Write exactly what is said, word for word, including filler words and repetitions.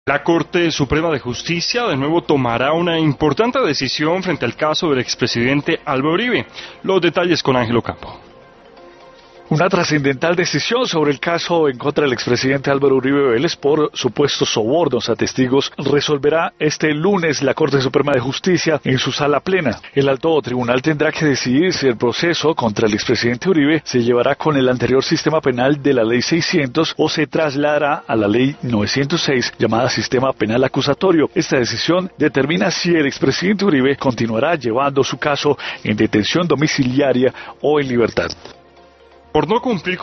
La Corte Suprema de Justicia de nuevo tomará una importante decisión frente al caso del expresidente Álvaro Uribe. Los detalles con Ángel Ocampo. Una trascendental decisión sobre el caso en contra del expresidente Álvaro Uribe Vélez por supuestos sobornos a testigos resolverá este lunes la Corte Suprema de Justicia en su sala plena. El alto tribunal tendrá que decidir si el proceso contra el expresidente Uribe se llevará con el anterior sistema penal de la Ley seiscientos o se trasladará a la Ley novecientos seis llamada Sistema Penal Acusatorio. Esta decisión determina si el expresidente Uribe continuará llevando su caso en detención domiciliaria o en libertad. Por no cumplir